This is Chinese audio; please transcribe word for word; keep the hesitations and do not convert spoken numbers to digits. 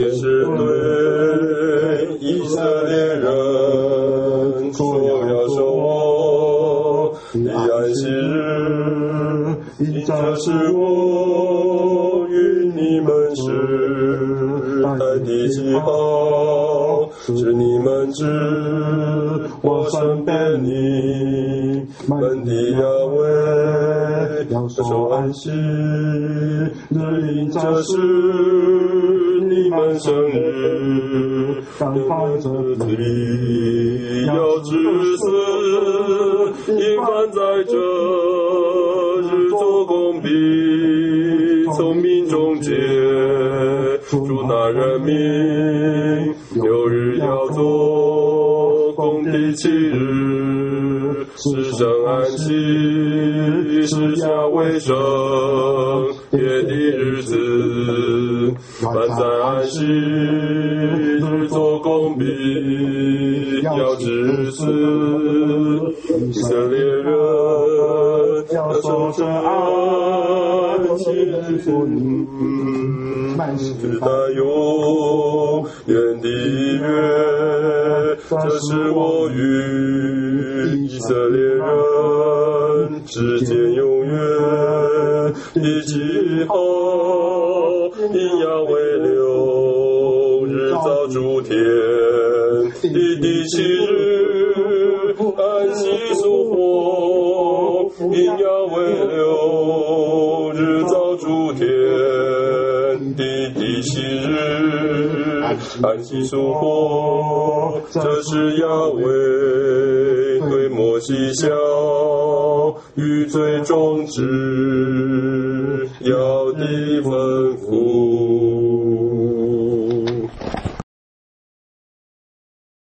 也是对以色列人说要守你安息日，因这是我与你们是代的记号，使你们知我身边你们的亚威要守安息日，因这是你们生日，当放着你要致死，因犯在这日做公平，从民中解主那人民，六日要做公的七日，是生安息，是下为生业的日子，凡在安息日做公平，要致死以色列人，要守着安息日，直到永远的约，这是我与以色列人之间永远的记号，因亚为六日造诸天地第七日安息属火，因亚为六日造诸天地第七日安息属火，这是亚为对摩西晓谕最终之